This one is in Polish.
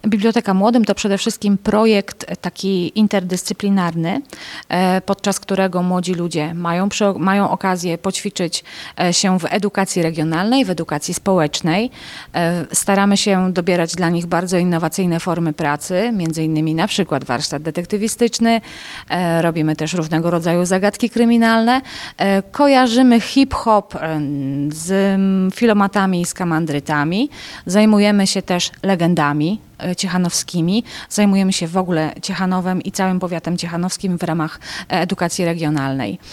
Biblioteka Młodym to przede wszystkim projekt taki interdyscyplinarny, podczas którego młodzi ludzie mają okazję poćwiczyć się w edukacji regionalnej, w edukacji społecznej. Staramy się dobierać dla nich bardzo innowacyjne formy pracy, między innymi na przykład warsztat detektywistyczny. Robimy też różnego rodzaju zagadki kryminalne. Kojarzymy hip-hop z filomatami i skamandrytami. Zajmujemy się też legendami ciechanowskimi. Zajmujemy się w ogóle Ciechanowem i całym powiatem ciechanowskim w ramach edukacji regionalnej.